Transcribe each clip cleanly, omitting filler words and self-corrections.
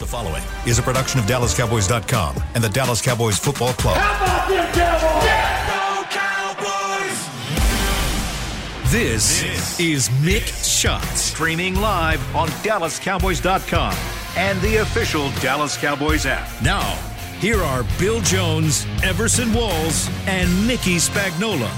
The following is a production of DallasCowboys.com and the Dallas Cowboys Football Club. How about them Cowboys? Go Cowboys! This is Mixed Shots, streaming live on DallasCowboys.com and the official Dallas Cowboys app. Now, here are Bill Jones, Everson Walls, and Mickey Spagnola.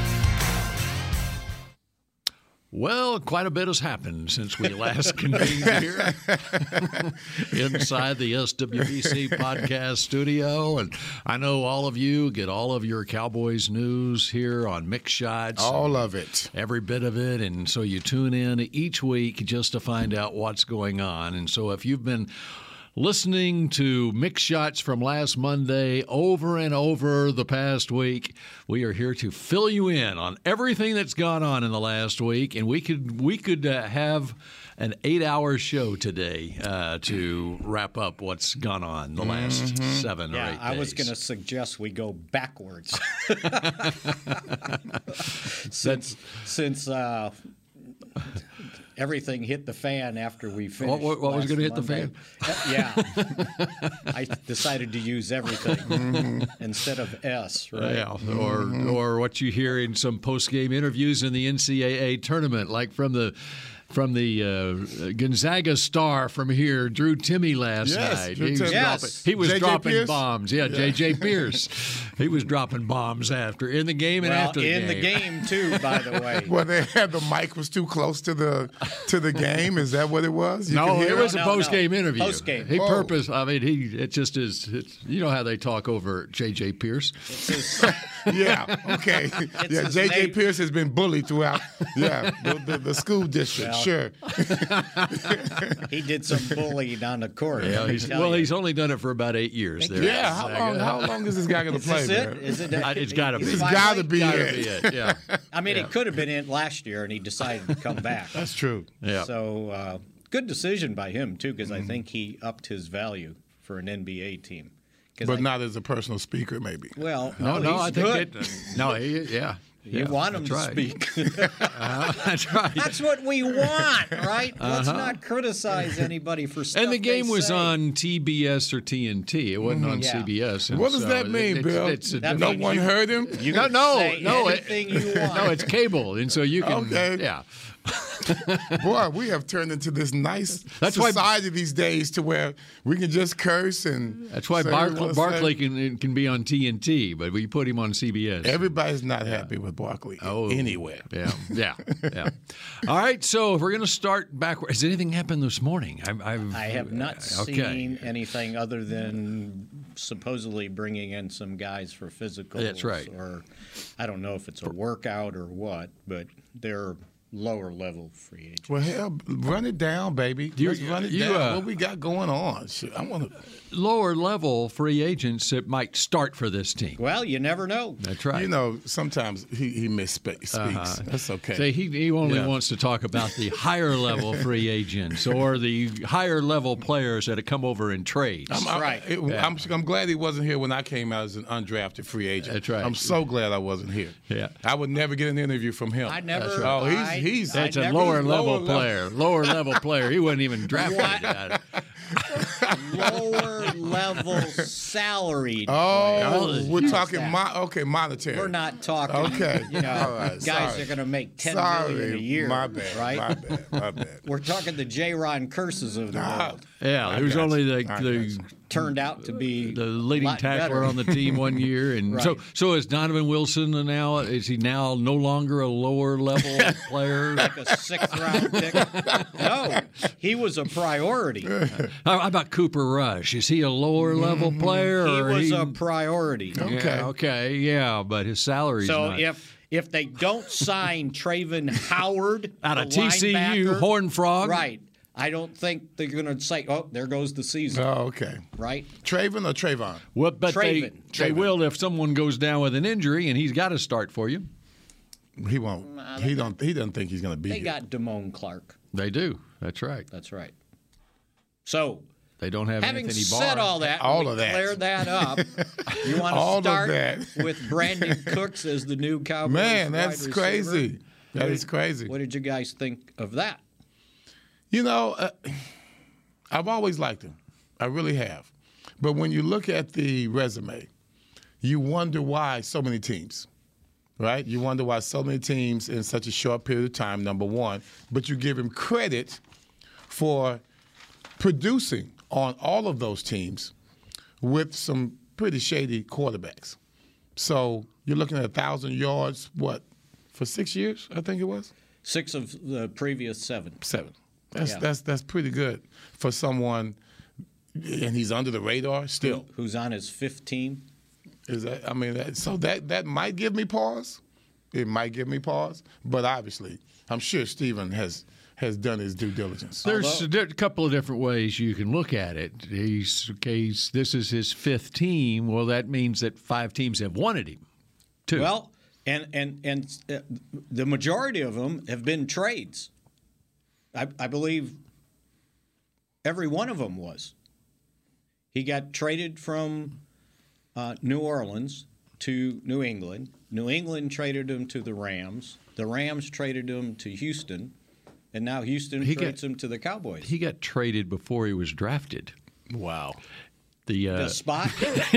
Well, quite a bit has happened since we last convened here inside the SWBC podcast studio. And I know all of you get all of your Cowboys news here on Mixed Shots. All of it. Every bit of it. And so you tune in each week just to find out what's going on. And so if you've been listening to Mixed Shots from last Monday over and over the past week, we are here to fill you in on everything that's gone on in the last week, and we could have an 8-hour show today to wrap up what's gone on the last 7 or 8 days. I was going to suggest we go backwards since everything hit the fan after we finished. What was going to hit the fan? Yeah. I decided to use everything instead of S, right? Yeah, or what you hear in some post-game interviews in the NCAA tournament, like from the Gonzaga star from here, Drew Timme, last night. He was dropping bombs. Yeah, J.J. Pierce. He was dropping bombs in the game and after the game. In the game, too, by the way. Well, they had the mic was too close to the game. Is that what it was? No, it was a post-game interview. Post-game. It just is. You know how they talk over J.J. Pierce. Yeah, okay. J.J. Pierce has been bullied throughout the school district. Sure. He did some bullying on the court. Yeah, he's only done it for about 8 years. There. Yeah, how long is this guy going to play? Is it? It's got to be. It's got to be it. Yeah. I mean, it could have been in last year, and he decided to come back. That's true. Yeah. So good decision by him too, because I think he upped his value for an NBA team. But not as a personal speaker, maybe. Well, I think You want him to speak. That's right. That's what we want, right? Let's not criticize anybody for stuff. And the game was on TBS or TNT. It wasn't on CBS. What does that mean, Bill? No one heard him? Anything you want. No, it's cable, and so you can. Okay. Yeah. Boy, we have turned into this nice society these days to where we can just curse and. That's why Barkley can be on TNT, but we put him on CBS. Everybody's not happy with Barkley anywhere. Yeah. All right, so if we're going to start backward, has anything happened this morning? I have not seen anything other than supposedly bringing in some guys for physicals. That's right. Or I don't know if it's a workout or what, but they're lower level free agents. Well, hell, run it down, baby. Let's run it down. What we got going on? I want to. Lower level free agents that might start for this team. Well, you never know. That's right. You know, sometimes he misspeaks. That's okay. See, he only wants to talk about the higher level free agents or the higher level players that have come over in trades. I'm glad he wasn't here when I came out as an undrafted free agent. That's right. I'm so glad I wasn't here. Yeah. I would never get an interview from him. I never. That's right. That's a lower level player. Lower level player. He wasn't even drafted. Lower level salaried. We're talking monetary. We're not talking. Okay, guys are going to make $10 million a year. My bad. Right? My bad. We're talking the J-Ron Curses of the world. Yeah, he was only the turned out to be the leading tackler on the team one year, and so is Donovan Wilson now? Is he now no longer a lower level player, like a 6th round pick? No, he was a priority. How about Cooper Rush? Is he a lower level player? He was a priority. Okay, but his salary's not. If they don't sign Travon Howard out of TCU, Horned Frog, right? I don't think they're going to say, there goes the season. Oh, okay. Right? Travon or Trayvon? Well, but Travon. They will if someone goes down with an injury and he's got to start for you. He won't. He doesn't think he's going to be here. They got Damone Clark. They do. That's right. So they don't have having Anthony Barr. said all that, cleared that up. You want to start with Brandon Cooks as the new Cowboys? Man, that's crazy. That is crazy. What did you guys think of that? You know, I've always liked him. I really have. But when you look at the resume, you wonder why so many teams, right? You wonder why so many teams in such a short period of time, number one. But you give him credit for producing on all of those teams with some pretty shady quarterbacks. So you're looking at 1,000 yards, for 6 years, I think it was? 6 of the previous 7. 7. That's pretty good for someone, and he's under the radar still. Who's on his 5th team? That might give me pause. It might give me pause, but obviously, I'm sure Stephen has done his due diligence. There's a couple of different ways you can look at it. This is his 5th team. Well, that means that 5 teams have wanted him, too. Well, and the majority of them have been trades. I believe every one of them was. He got traded from New Orleans to New England. New England traded him to the Rams. The Rams traded him to Houston. And now Houston trades him to the Cowboys. He got traded before he was drafted. Wow. The spot?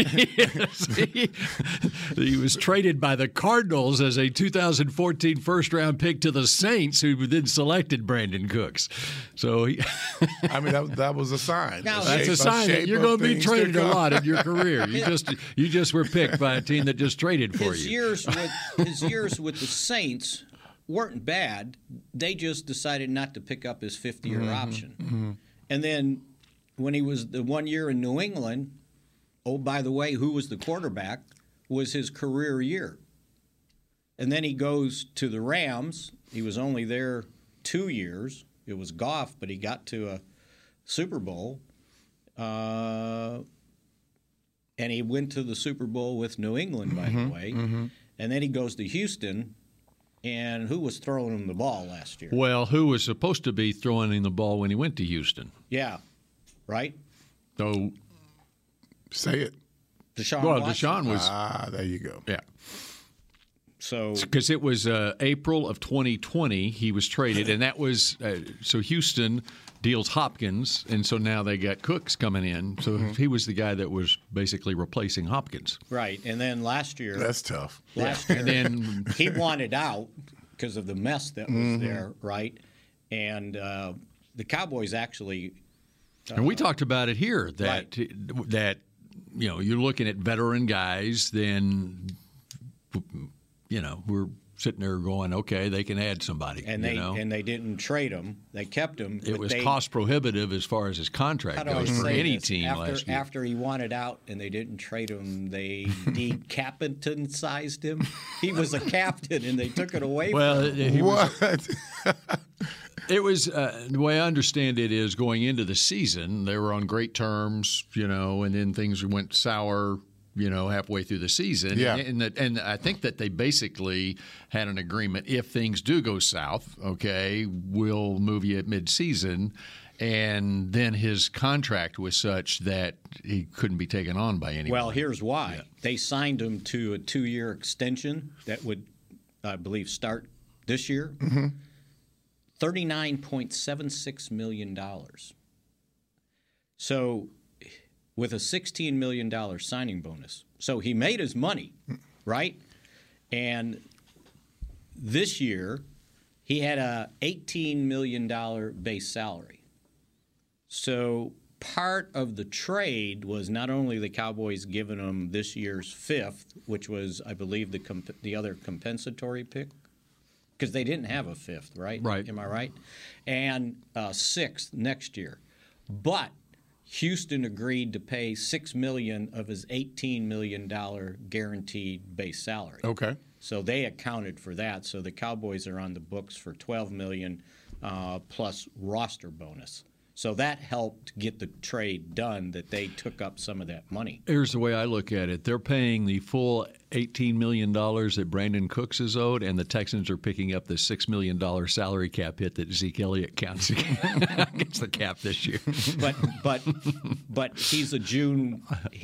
He was traded by the Cardinals as a 2014 first-round pick to the Saints, who then selected Brandon Cooks. So, that was a sign. That's a sign that you're going to be traded a lot in your career. You just were picked by a team that just traded for you. His years with the Saints weren't bad. They just decided not to pick up his 5th-year option. Mm-hmm. And then when he was the 1 year in New England, by the way, who was the quarterback, was his career year. And then he goes to the Rams. He was only there 2 years. It was Goff, but he got to a Super Bowl. And he went to the Super Bowl with New England, by the way. Mm-hmm. And then he goes to Houston. And who was throwing him the ball last year? Well, who was supposed to be throwing him the ball when he went to Houston? Yeah, right? So, say it. Deshaun Watson. Deshaun was. There you go. Yeah. So, because it was April of 2020, he was traded, and that was so Houston deals Hopkins, and so now they got Cooks coming in. So he was the guy that was basically replacing Hopkins. Right, and then last year, that's tough. Last year, and then he wanted out because of the mess that was there, right? And the Cowboys actually. And we talked about it here that you're looking at veteran guys, then we're sitting there going, okay, they can add somebody. And they didn't trade him; they kept him. It was cost prohibitive as far as his contract goes for any team last year. After he wanted out and they didn't trade him, they decapitated-sized him. He was a captain, and they took it away from him. What? It was the way I understand it is going into the season, they were on great terms, and then things went sour. Halfway through the season. Yeah. And I think that they basically had an agreement. If things do go south, okay, we'll move you at midseason. And then his contract was such that he couldn't be taken on by anyone. Well, here's why. Yeah. They signed him to a 2-year extension that would, I believe, start this year. Mm-hmm. $39.76 million. So with a $16 million signing bonus. So he made his money, right? And this year, he had a $18 million base salary. So part of the trade was not only the Cowboys giving him this year's 5th, which was, I believe, the other compensatory pick, because they didn't have a 5th, right? Right. Am I right? And 6th next year. But Houston agreed to pay $6 million of his $18 million guaranteed base salary. Okay. So they accounted for that. So the Cowboys are on the books for $12 million plus roster bonus. So that helped get the trade done, that they took up some of that money. Here's the way I look at it. They're paying the full $18 million that Brandon Cooks is owed, and the Texans are picking up the $6 million salary cap hit that Zeke Elliott counts against the cap this year. But he's a June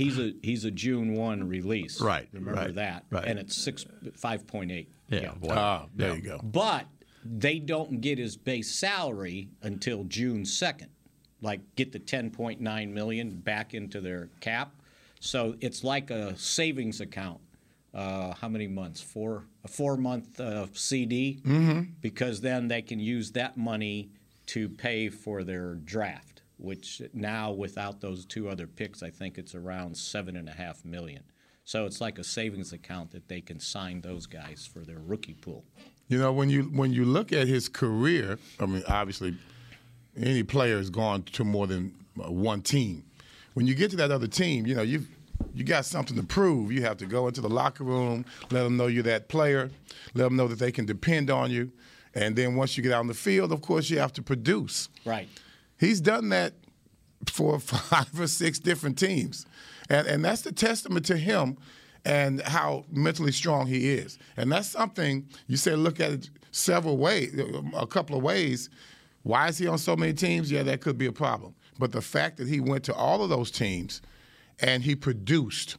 1 release. Right. Remember that. Right. And it's 5.8. Yeah. Wow. There you go. But they don't get his base salary until June 2nd. like get the $10.9 million back into their cap. So it's like a savings account. How many months? A 4-month CD, because then they can use that money to pay for their draft, which now without those 2 other picks, I think it's around $7.5 million. So it's like a savings account that they can sign those guys for their rookie pool. You know, when you look at his career, I mean, obviously, any player has gone to more than one team. When you get to that other team, you know, you got something to prove. You have to go into the locker room, let them know you're that player, let them know that they can depend on you. And then once you get out on the field, of course, you have to produce. Right. He's done that for 5 or 6 different teams. And that's the testament to him and how mentally strong he is. And that's something you say look at it several ways, a couple of ways. Why is he on so many teams? Yeah, that could be a problem. But the fact that he went to all of those teams and he produced,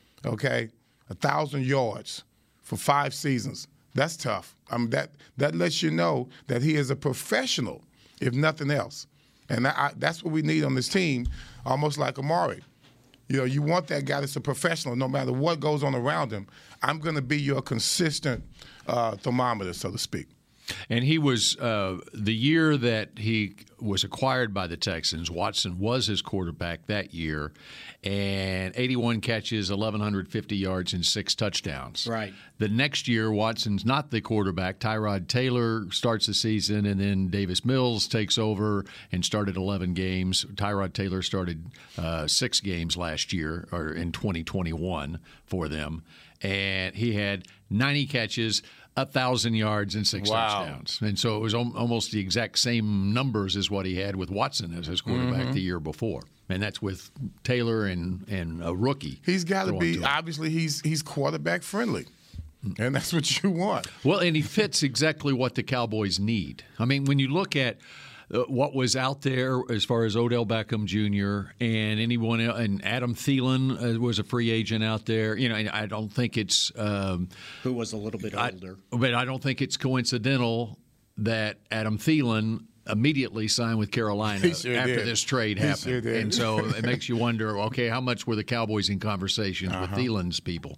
1,000 yards for 5 seasons, that's tough. I mean, that lets you know that he is a professional, if nothing else. And that's what we need on this team, almost like Amari. You know, you want that guy that's a professional. No matter what goes on around him, I'm going to be your consistent thermometer, so to speak. And he was the year that he was acquired by the Texans, Watson was his quarterback that year, and 81 catches, 1,150 yards, and 6 touchdowns. Right. The next year, Watson's not the quarterback. Tyrod Taylor starts the season, and then Davis Mills takes over and started 11 games. Tyrod Taylor started 6 games last year, or in 2021 for them, and he had 90 catches, 1,000 yards and 6 touchdowns. And so it was almost the exact same numbers as what he had with Watson as his quarterback the year before. And that's with Taylor and a rookie. He's got to be, obviously, he's quarterback friendly. And that's what you want. Well, and he fits exactly what the Cowboys need. I mean, when you look at what was out there as far as Odell Beckham Jr. and anyone else, and Adam Thielen was a free agent out there. You know, and I don't think it's who was a little bit older, but I don't think it's coincidental that Adam Thielen immediately signed with Carolina after this trade happened. And so it makes you wonder, okay, how much were the Cowboys in conversations with Thielen's people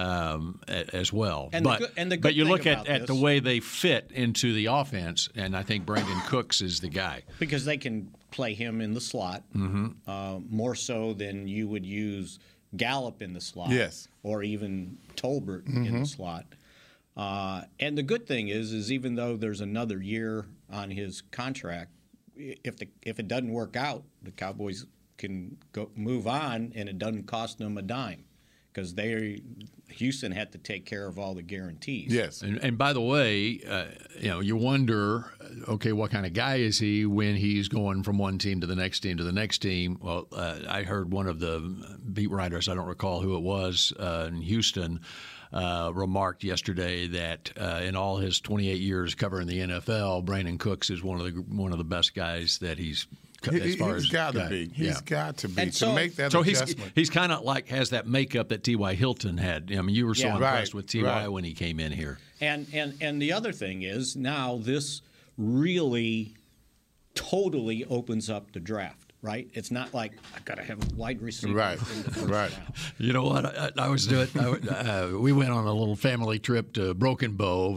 as well? But you look at the way they fit into the offense, and I think Brandon Cooks is the guy. Because they can play him in the slot more so than you would use Gallup in the slot or even Tolbert in the slot. And the good thing is even though there's another year on his contract, if it doesn't work out, the Cowboys can move on, and it doesn't cost them a dime because Houston had to take care of all the guarantees. Yes, and by the way, you wonder, okay, what kind of guy is he when he's going from one team to the next team to the next team? Well, I heard one of the beat writers, I don't recall who it was, in Houston, remarked yesterday that in all his 28 years covering the NFL, Brandon Cooks is one of the best guys that he's got to be. He's got to be and to make that so adjustment. He's kind of like has that makeup that T.Y. Hilton had. I mean, you were so impressed with T.Y. when he came in here. And the other thing is now this really totally opens up the draft. Right? It's not like I've got to have a wide receiver. Right. Right. You know what? I was doing. We went on a little family trip to Broken Bow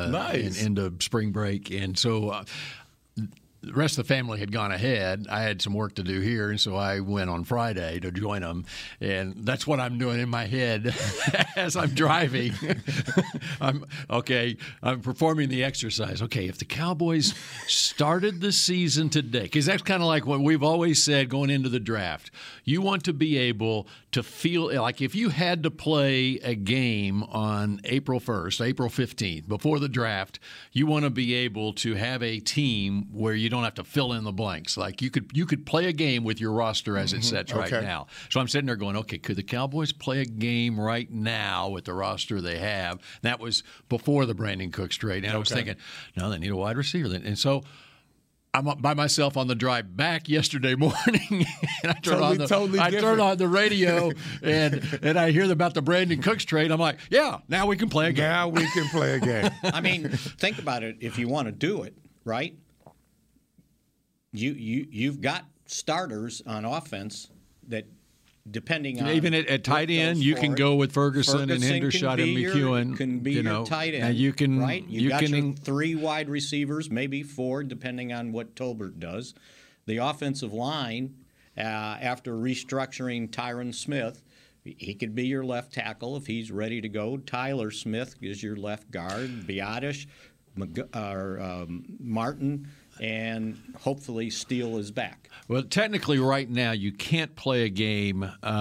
into spring break, and so the rest of the family had gone ahead. I had some work to do here, and so I went on Friday to join them. And that's what I'm doing in my head as I'm driving. I'm performing the exercise. Okay, if the Cowboys started the season today, because that's kind of like what we've always said going into the draft. You want to be able to feel like if you had to play a game on April 1st, April 15th, before the draft, you want to be able to have a team where you don't have to fill in the blanks. Like you could play a game with your roster as it sets right now. So I'm sitting there going, okay, could the Cowboys play a game right now with the roster they have? That was before the Brandon Cooks trade. And I was thinking, no, they need a wide receiver. And so I'm by myself on the drive back yesterday morning, and I turn on the radio, and I hear about the Brandon Cooks trade. I'm like, yeah, now we can play a game. Now we can play a game. I mean, think about it. If you want to do it, right? You've got starters on offense that, depending on even at tight end, you can go with Ferguson and Hendershot and McEwen. Can be your tight end. And you can, right? You got your 3 wide receivers, maybe 4, depending on what Tolbert does. The offensive line, after restructuring Tyron Smith, he could be your left tackle if he's ready to go. Tyler Smith is your left guard. Biadasz, Martin, and hopefully Steele is back. Well, technically right now you can't play a game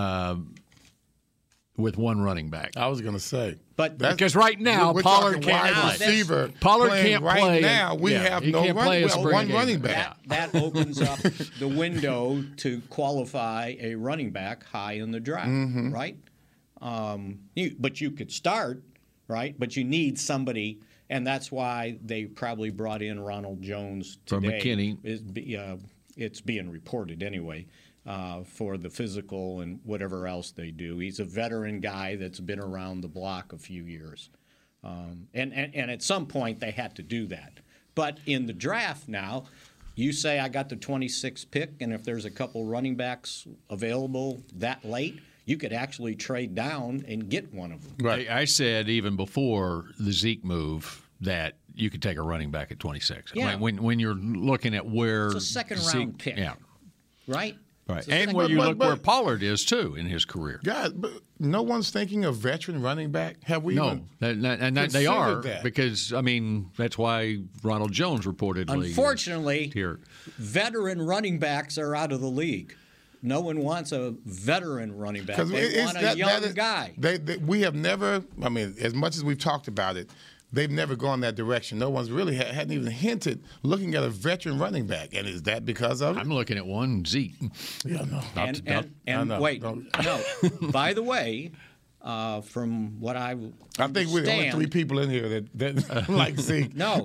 with 1 running back. I was going to say. But because right now Pollard can't play. Receiver Pollard can't right play. Now we have no one running back. That opens up the window to qualify a running back high in the draft, right? But you could start, right? But you need somebody, and that's why they probably brought in Ronald Jones today. For McKinney. It's being reported anyway. For the physical and whatever else they do. He's a veteran guy that's been around the block a few years. And at some point they had to do that. But in the draft now, you say I got the 26th pick, and if there's a couple running backs available that late, you could actually trade down and get one of them. Right. I said even before the Zeke move that you could take a running back at 26. Yeah. When you're looking at where it's a second-round pick. Yeah. Right? Right. And where you look where Pollard is, too, in his career. God, but no one's thinking of veteran running back? Have we No, and they are that? because, I mean, that's why Ronald Jones reportedly Unfortunately, here. Veteran running backs are out of the league. No one wants a veteran running back. They want a young guy. We have never, I mean, as much as we've talked about it, they've never gone that direction. No one's really hadn't even hinted looking at a veteron running back. And is that because of it? I'm looking at one, Zeke. Yeah, no. And wait, no. By the way, from what I think we're the only 3 people in here that like Zeke. No.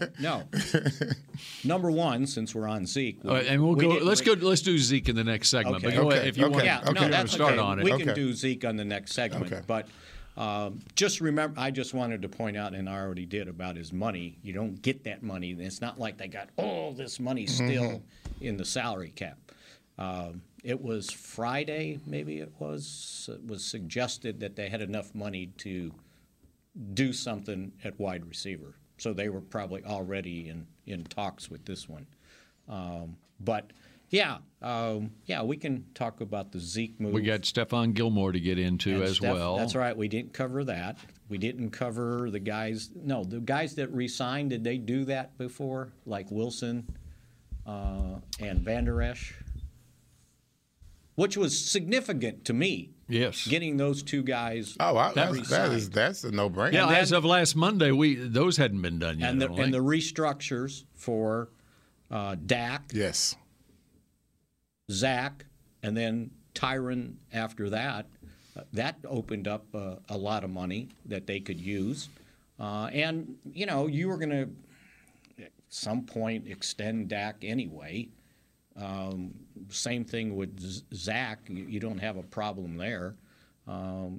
Number one, since we're on Zeke, and we'll go. Let's do Zeke in the next segment. Okay. But go ahead if you want. That's start okay. on it. We can do Zeke on the next segment, Okay. but. Just remember, I just wanted to point out, and I already did, about his money. You don't get that money. It's not like they got all this money still in the salary cap. It was Friday, maybe it was suggested that they had enough money to do something at wide receiver. So they were probably already in talks with this one. But we can talk about the Zeke move. We got Stephon Gilmore to get into well. That's right. We didn't cover that. We didn't cover the guys. No, the guys that re-signed, did they do that before? Like Wilson and Van Der Esch? Which was significant to me. Yes. Getting those 2 guys. That's a no-brainer. Yeah, as of last Monday, those hadn't been done yet. And the restructures for Dak. Yes. Zach, and then Tyron after that. That opened up a lot of money that they could use. And, you were going to, at some point, extend Dak anyway. Same thing with Zach. You don't have a problem there. And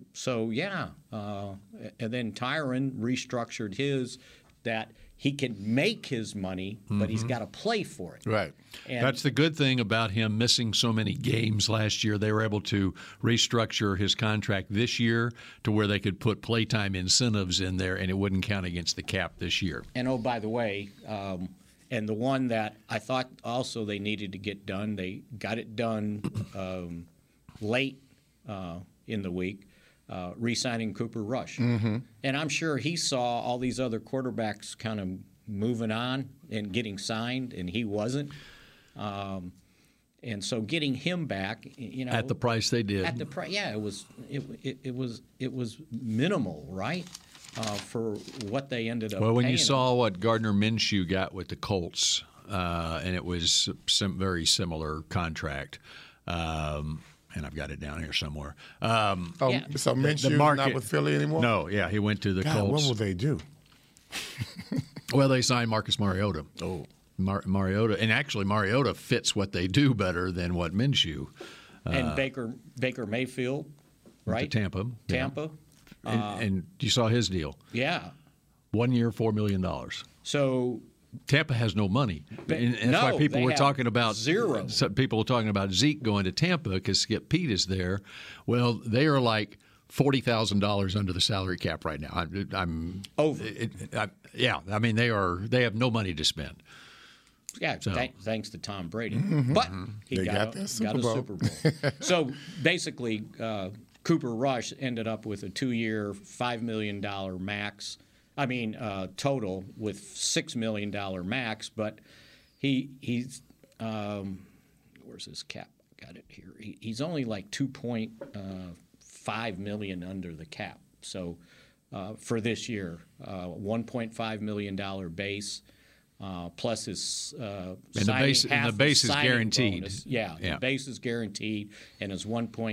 then Tyron restructured his that he can make his money, but he's got to play for it. Right. And that's the good thing about him missing so many games last year. They were able to restructure his contract this year to where they could put playtime incentives in there, and it wouldn't count against the cap this year. And, oh, by the way, and the one that I thought also they needed to get done, they got it done late in the week. Re-signing Cooper Rush. And I'm sure he saw all these other quarterbacks kind of moving on and getting signed, and he wasn't. And so getting him back, at the price they did. At the price, yeah, it was minimal, right? For what they ended up. Well, when paying you saw what Gardner Minshew got with the Colts, and it was very similar contract. And I've got it down here somewhere. So Minshew's not with Philly anymore? No, yeah, he went to the Colts. What will they do? Well, they signed Marcus Mariota. Oh. Mariota. And actually, Mariota fits what they do better than what Minshew. And Baker Mayfield, right? To Tampa. Tampa. Yeah. And you saw his deal. Yeah. 1 year, $4 million. So Tampa has no money, and that's No, why people they were have talking about zero. People were talking about Zeke going to Tampa because Skip Pete is there. Well, they are like $40,000 under the salary cap right now. I'm over. Yeah, I mean they have no money to spend. Yeah, So. thanks to Tom Brady. But he got a Super Bowl. So basically, Cooper Rush ended up with a 2-year, $5 million max. Total with $6 million max. But he's where's his cap? Got it here. He's only like $2.5 million under the cap. So for this year, $1.5 million base. Plus his and the base is guaranteed. Bonus. The base is guaranteed, and his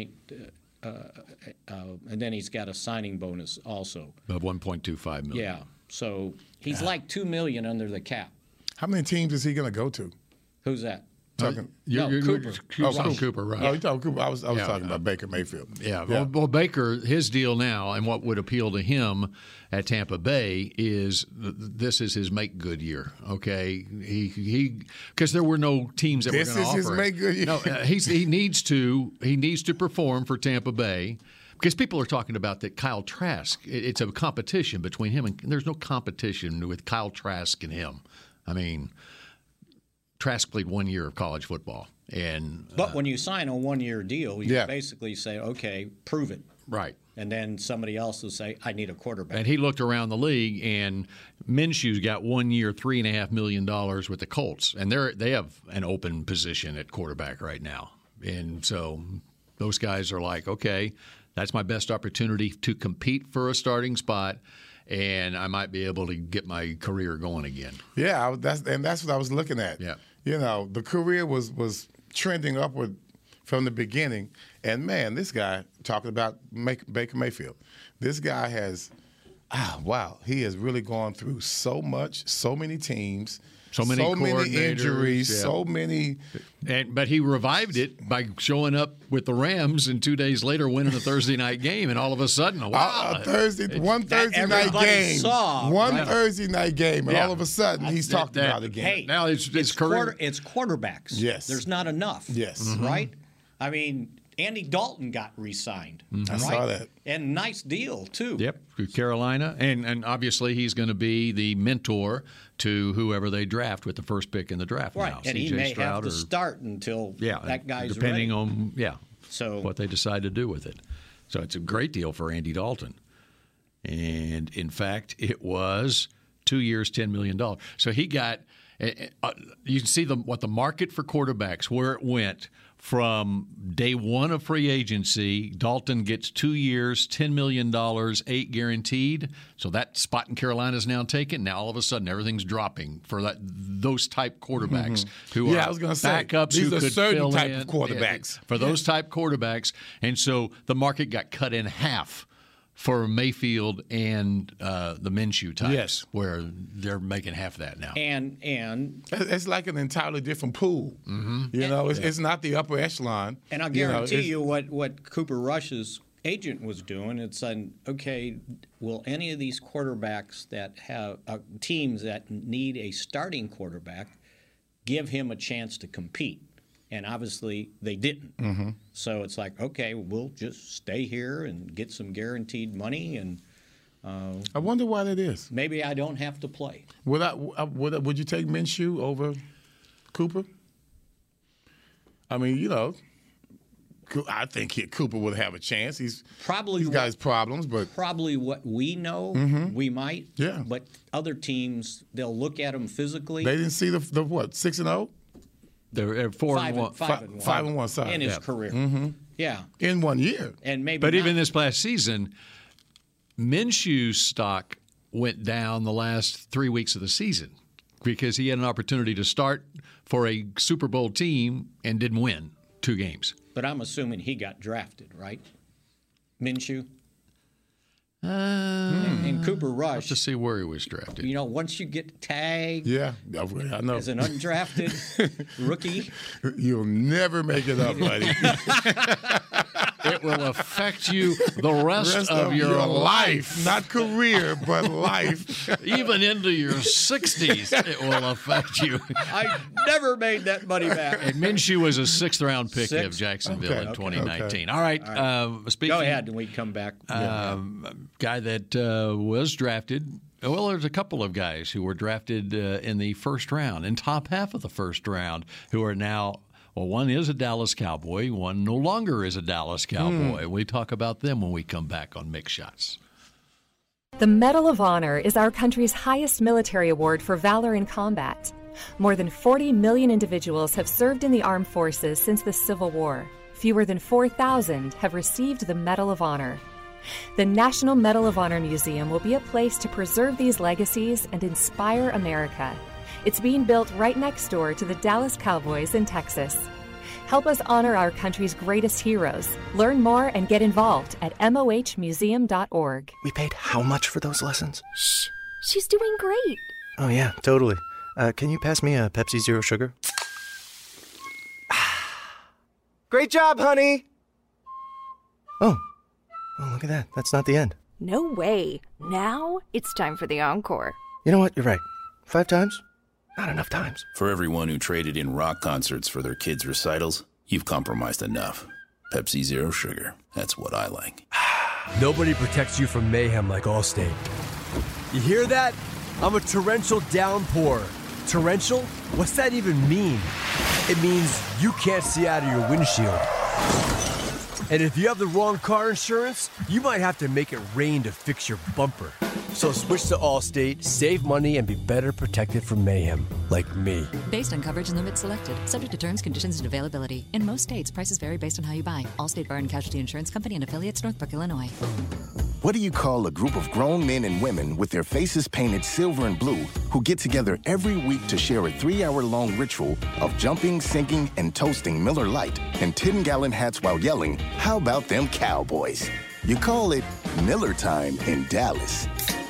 and then he's got a signing bonus also of $1.25 million. Yeah, so he's like $2 million under the cap. How many teams is he going to go to? Who's that? Talking. Cooper. Cooper, right? Oh, you're talking Cooper. I was talking about Baker Mayfield. Yeah. Well, Baker, his deal now, and what would appeal to him at Tampa Bay is this is his make good year. Okay, he because there were no teams that were going to offer. This is his make good year. No, he needs to perform for Tampa Bay. Because people are talking about that Kyle Trask, it's a competition between him, and there's no competition with Kyle Trask and him. I mean, Trask played 1 year of college football. But when you sign a 1-year deal, you basically say, okay, prove it. Right. And then somebody else will say, I need a quarterback. And he looked around the league, and Minshew's got 1 year, $3.5 million with the Colts. And they have an open position at quarterback right now. And so those guys are like, okay, that's my best opportunity to compete for a starting spot, and I might be able to get my career going again. Yeah, that's what I was looking at. Yeah. You know, the career was trending upward from the beginning. And, man, this guy, talking about Baker Mayfield, this guy has, he has really gone through so much, so many teams, so many injuries, so many. But he revived it by showing up with the Rams and 2 days later winning a Thursday night game. And all of a sudden, Thursday night game. Thursday night game. And all of a sudden, he's talking about it again. Hey, now it's career. It's quarterbacks. Yes. There's not enough. Yes. Right? I mean, Andy Dalton got re-signed. I saw that. And nice deal, too. Yep, Carolina. And obviously he's going to be the mentor to whoever they draft with the first pick in the draft right. now. And he may have to start until that guy's depending ready. on what they decide to do with it. So it's a great deal for Andy Dalton. And, in fact, it was 2 years, $10 million. So he got you can see what the market for quarterbacks, where it went from day one of free agency. Dalton gets 2 years, $10 million, 8 guaranteed. So that spot in Carolina is now taken. Now all of a sudden everything's dropping for those type quarterbacks who are I was gonna say, backups these who are could certain fill type in. of quarterbacks. For those type quarterbacks. And so the market got cut in half for Mayfield and the Minshew types, where they're making half of that now. And it's like an entirely different pool. Mm-hmm. You know, it's not the upper echelon. And I'll guarantee you what Cooper Rush's agent was doing. It's saying, okay, will any of these quarterbacks that have teams that need a starting quarterback give him a chance to compete? And obviously they didn't. Mm-hmm. So it's like, okay, we'll just stay here and get some guaranteed money. And I wonder why that is. Maybe I don't have to play. Would you take Minshew over Cooper? I mean, you know, I think Cooper would have a chance. He's got his problems, but probably what we know, we might. Yeah. But other teams, they'll look at him physically. They didn't see the 6-0. They're 4-1. 5-1 side in his career. Mm-hmm. Yeah. In 1 year. And maybe But even this last season, Minshew's stock went down the last 3 weeks of the season because he had an opportunity to start for a Super Bowl team and didn't win 2 games. But I'm assuming he got drafted, right? Minshew? And Cooper Rush. Let's just see where he was drafted. You know, once you get tagged I know. as an undrafted rookie, you'll never make it up, buddy. It will affect you the rest of your life. Not career, but life. Even into your 60s, it will affect you. I never made that money back. And Minshew was a 6th-round pick of Sixth? Jacksonville in 2019. Okay. All right. Speaking, Go ahead, and we come back. guy that was drafted. Well, there's a couple of guys who were drafted in the first round, in top half of the first round, who are now, well, one is a Dallas Cowboy, one no longer is a Dallas Cowboy. We talk about them when we come back on Mix Shots. The Medal of Honor is our country's highest military award for valor in combat. More than 40 million individuals have served in the armed forces since the Civil War. Fewer than 4,000 have received the Medal of Honor. The National Medal of Honor Museum will be a place to preserve these legacies and inspire America. It's being built right next door to the Dallas Cowboys in Texas. Help us honor our country's greatest heroes. Learn more and get involved at mohmuseum.org. We paid how much for those lessons? Shh, she's doing great. Oh, yeah, totally. Can you pass me a Pepsi Zero Sugar? Great job, honey! Oh, look at that. That's not the end. No way. Now it's time for the encore. You know what? You're right. 5 times? Not enough times. For everyone who traded in rock concerts for their kids' recitals, you've compromised enough. Pepsi Zero Sugar. That's what I like. Nobody protects you from mayhem like Allstate. You hear that? I'm a torrential downpour. Torrential? What's that even mean? It means you can't see out of your windshield. And if you have the wrong car insurance, you might have to make it rain to fix your bumper. So switch to Allstate, save money, and be better protected from mayhem, like me. Based on coverage and limits selected, subject to terms, conditions, and availability. In most states, prices vary based on how you buy. Allstate Bar and Casualty Insurance Company and affiliates, Northbrook, Illinois. What do you call a group of grown men and women with their faces painted silver and blue who get together every week to share a 3-hour-long ritual of jumping, singing, and toasting Miller Lite in 10-gallon hats while yelling, "How about them Cowboys?" You call it Miller Time in Dallas.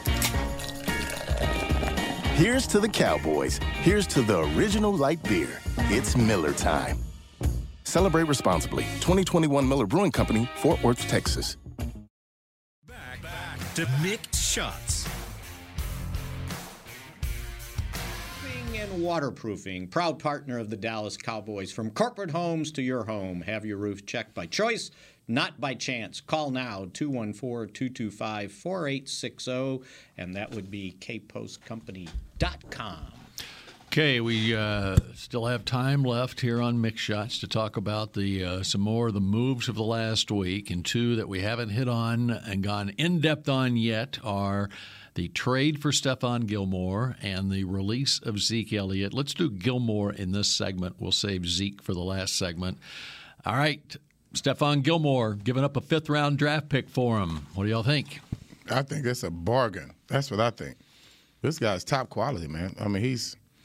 Here's to the Cowboys. Here's to the original light beer. It's Miller Time. Celebrate responsibly. 2021 Miller Brewing Company, Fort Worth, Texas. Back to Mixed Shots. Roofing and waterproofing, proud partner of the Dallas Cowboys. From corporate homes to your home, have your roof checked by choice, not by chance. Call now, 214-225-4860, and that would be kpostcompany.com. Okay, we still have time left here on Mix Shots to talk about some more of the moves of the last week, and two that we haven't hit on and gone in-depth on yet are the trade for Stephon Gilmore and the release of Zeke Elliott. Let's do Gilmore in this segment. We'll save Zeke for the last segment. All right, Stephon Gilmore giving up a 5th-round draft pick for him. What do y'all think? I think that's a bargain. That's what I think. This guy's top quality, man. I mean,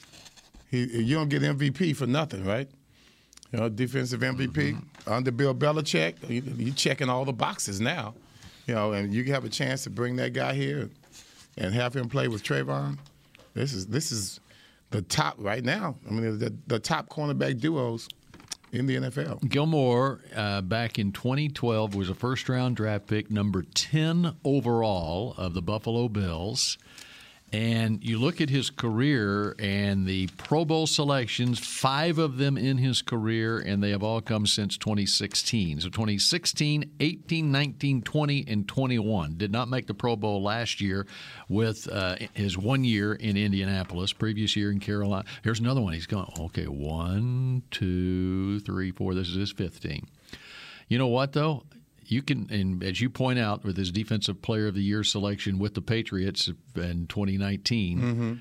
you don't get MVP for nothing, right? You know, defensive MVP under Bill Belichick. You checking all the boxes now, you know, and you have a chance to bring that guy here and have him play with Trayvon. This is the top right now. I mean, the top cornerback duos in the NFL. Gilmore, back in 2012, was a first-round draft pick, number 10 overall of the Buffalo Bills. And you look at his career and the Pro Bowl selections, 5 of them in his career, and they have all come since 2016. So 2016, 18, 19, 20, and 21. Did not make the Pro Bowl last year with his 1 year in Indianapolis, previous year in Carolina. Here's another one. He's going, okay, 1, 2, 3, 4. This is his 5th team. You know what, though? You can, and as you point out, with his Defensive Player of the Year selection with the Patriots in 2019,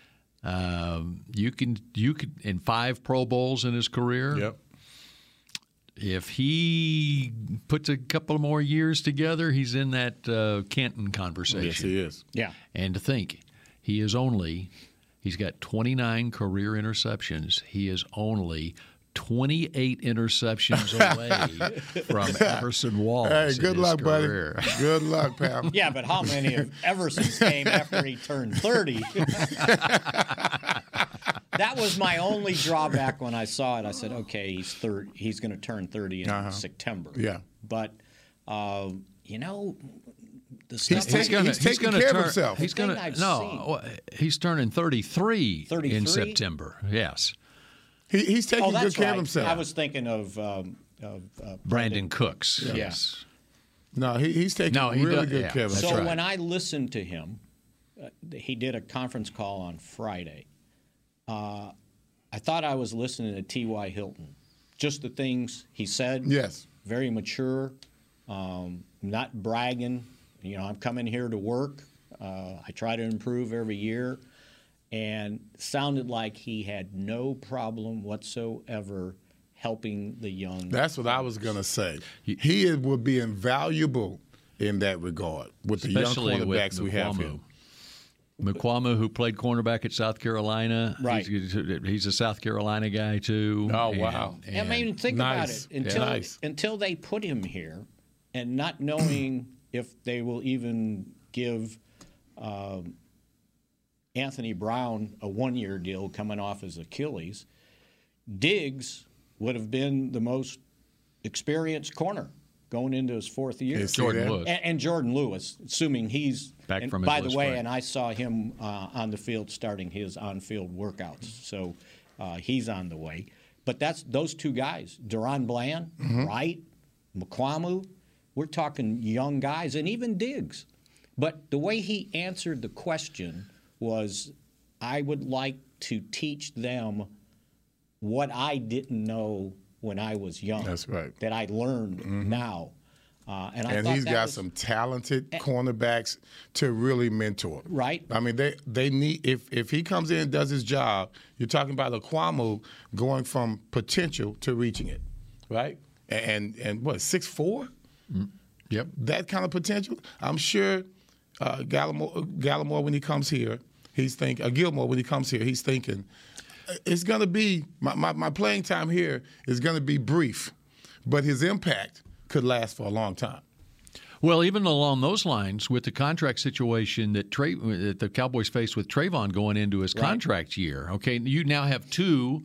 you could, in 5 Pro Bowls in his career. Yep. If he puts a couple more years together, he's in that Canton conversation. Yes, he is. Yeah. And to think, he's got 29 career interceptions. He is only 28 interceptions away from Everson Walls. Hey, good luck, buddy. Career. Good luck, pal. Yeah, but how many of Everson's came after he turned 30? That was my only drawback when I saw it. I said, okay, he's going to turn 30 in September. Yeah. But, you know, the He's stuff taking care of himself. He's going to he's turning 33 in September. Yes. He's taking good care of himself. I was thinking of Brandon Cooks. Yeah. Yes. No, he's taking really good care of himself. So when I listened to him, he did a conference call on Friday. I thought I was listening to T.Y. Hilton. Just the things he said. Yes. Very mature, not bragging. You know, I'm coming here to work. I try to improve every year. And sounded like he had no problem whatsoever helping the young. That's what I was going to say. He would be invaluable in that regard with the young cornerbacks we have here. Mukuamu, who played cornerback at South Carolina. Right. He's a South Carolina guy, too. Oh, wow. I mean, think about it. Until they put him here and not knowing if they will even give Anthony Brown a one-year deal coming off his Achilles, Diggs would have been the most experienced corner going into his fourth year. Jordan Lewis. And Jordan Lewis, assuming he's back from his by the way, break. and I saw him on the field starting his on-field workouts, so he's on the way. But that's those two guys, Deron Bland, Wright, Mukuamu. We're talking young guys, and even Diggs. But the way he answered the question was, I would like to teach them what I didn't know when I was young. That's right. That I learned now. And he's got some talented cornerbacks to really mentor. Right. I mean, they need if he comes in and does his job, you're talking about Mukuamu going from potential to reaching it, right? And what, 6'4"? Yep. That kind of potential. I'm sure Gallimore when he comes here, Gilmore when he comes here, he's thinking it's going to be my playing time here is going to be brief, but his impact could last for a long time. Well, even along those lines, with the contract situation that the Cowboys face with Trayvon going into his contract year, okay, you now have two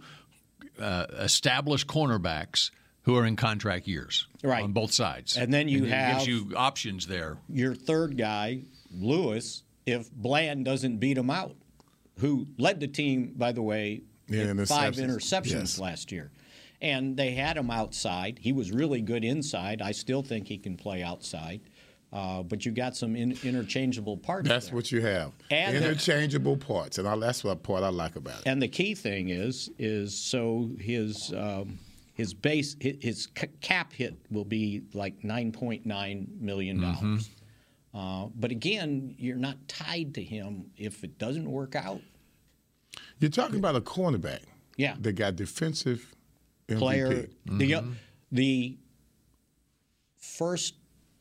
established cornerbacks who are in contract years on both sides. And then it gives you options there. Your third guy, Lewis, if Bland doesn't beat him out, who led the team, by the way, in 5 interceptions last year. And they had him outside. He was really good inside. I still think he can play outside. But you got some interchangeable parts. That's what you have. And interchangeable parts. And that's what part I like about it. And the key thing is so his base, his cap hit will be like $9.9 million. But again, you're not tied to him if it doesn't work out. You're talking about a cornerback. Yeah. That got defensive MVP. Player. The first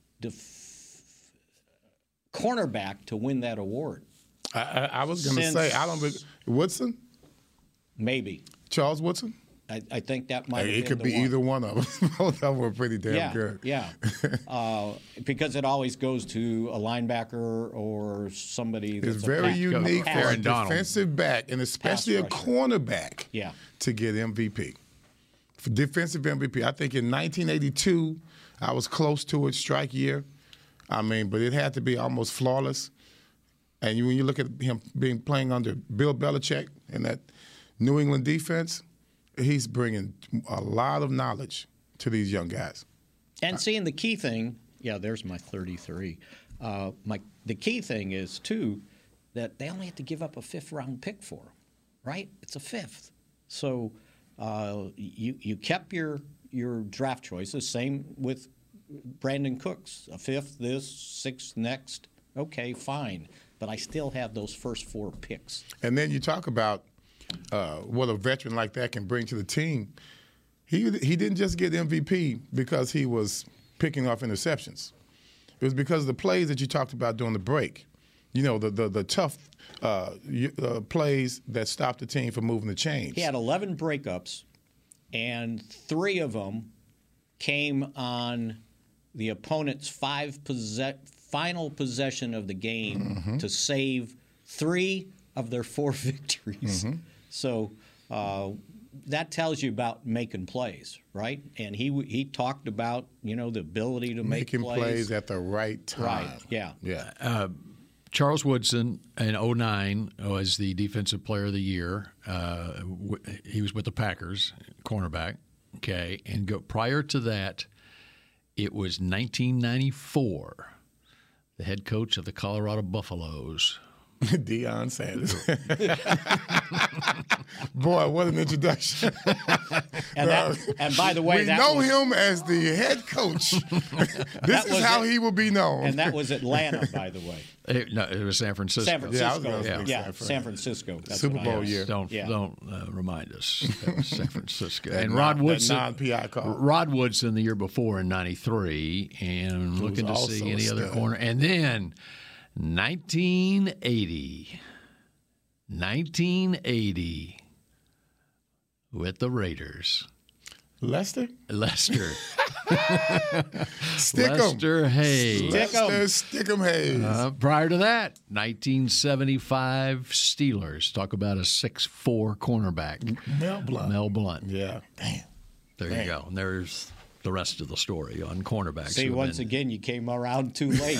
cornerback to win that award. I was going to say, Woodson? Maybe. Charles Woodson? I think that might have been it could be one. Either one of them. Both of them were pretty damn good. Yeah, because it always goes to a linebacker or somebody that's it's very unique for a defensive back, and especially a cornerback, to get MVP. For defensive MVP, I think in 1982, I was close to it, strike year. I mean, but it had to be almost flawless. And when you look at him playing under Bill Belichick in that New England defense, he's bringing a lot of knowledge to these young guys. And seeing the key thing, there's my 33. The key thing is, too, that they only have to give up a 5th-round pick for him, right? It's a 5th. So you kept your draft choices. Same with Brandon Cooks. A 5th this, 6th next. Okay, fine. But I still have those first 4 picks. And then you talk about what a veteran like that can bring to the team. He didn't just get MVP because he was picking off interceptions. It was because of the plays that you talked about during the break. You know, the tough plays that stopped the team from moving the chains. He had 11 breakups, and 3 of them came on the opponent's final possession of the game to save 3 of their 4 victories. So that tells you about making plays, right? And he talked about, the ability to making make plays at the right time. Right, yeah. Yeah. Charles Woodson in 2009 was the Defensive Player of the Year. He was with the Packers, cornerback. Okay, and prior to that, it was 1994. The head coach of the Colorado Buffaloes. Deion Sanders. Boy, what an introduction. And by the way, we know him as the head coach. This is how he will be known. And that was Atlanta, by by the way. It was San Francisco. San Francisco. Yeah, San Francisco. That's Super Bowl year. Don't remind us. That was San Francisco. And Rod Rod Woodson. Non-PI call. Rod Woodson the year before in '93, and looking to see any other corner. And then 1980 with the Raiders. Lester. Stick 'em. Lester Hayes. Stick 'em Hayes. Prior to that, 1975 Steelers. Talk about a 6'4" cornerback. Mel Blount. Yeah. Damn. There you go. And there's the rest of the story on cornerbacks. See, once again, you came around too late.